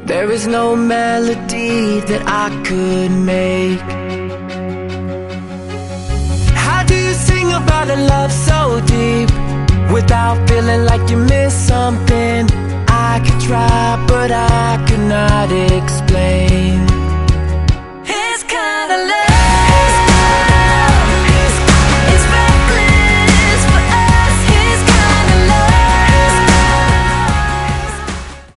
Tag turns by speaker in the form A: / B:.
A: There is no melody that I could make. How do you sing about a love so deep without feeling like you miss something? I could try, but I could not explain.